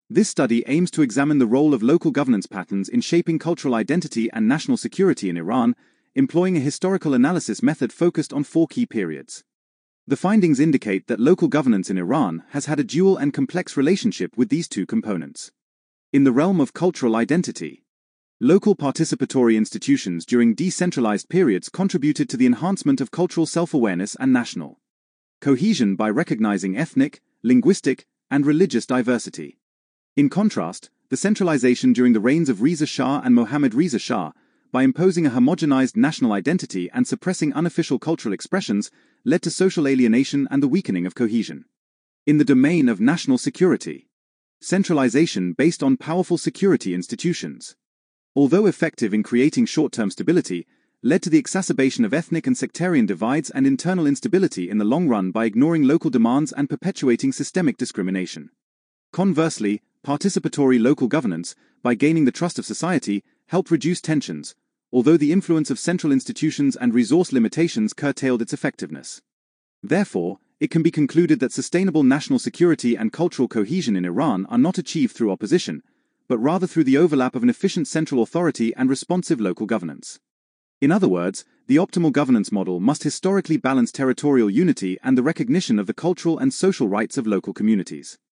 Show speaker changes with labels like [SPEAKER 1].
[SPEAKER 1] This study aims to examine the role of local governance patterns in shaping cultural identity and national security in Iran, employing a historical analysis method focused on 4 key periods. The findings indicate that local governance in Iran has had a dual and complex relationship with these 2 components. In the realm of cultural identity, local participatory institutions during decentralized periods contributed to the enhancement of cultural self-awareness and national cohesion by recognizing ethnic, linguistic, and religious diversity. In contrast, the centralization during the reigns of Reza Shah and Mohammad Reza Shah, by imposing a homogenized national identity and suppressing unofficial cultural expressions, led to social alienation and the weakening of cohesion. In the domain of national security, centralization based on powerful security institutions, although effective in creating short-term stability, led to the exacerbation of ethnic and sectarian divides and internal instability in the long run by ignoring local demands and perpetuating systemic discrimination. Conversely, participatory local governance, by gaining the trust of society, helped reduce tensions, although the influence of central institutions and resource limitations curtailed its effectiveness. Therefore, it can be concluded that sustainable national security and cultural cohesion in Iran are not achieved through opposition, but rather through the overlap of an efficient central authority and responsive local governance. In other words, the optimal governance model must historically balance territorial unity and the recognition of the cultural and social rights of local communities.